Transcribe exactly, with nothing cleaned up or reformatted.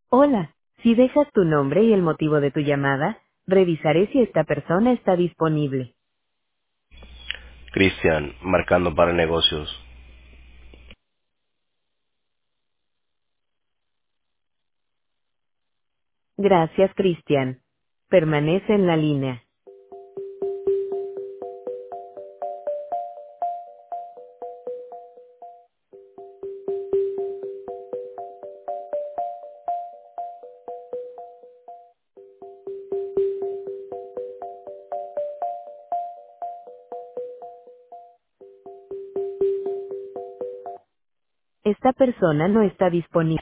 Hola, si dejas tu nombre y el motivo de tu llamada, revisaré si esta persona está disponible. Cristian, marcando para negocios. Gracias, Cristian. Permanece en la línea. Esta persona no está disponible.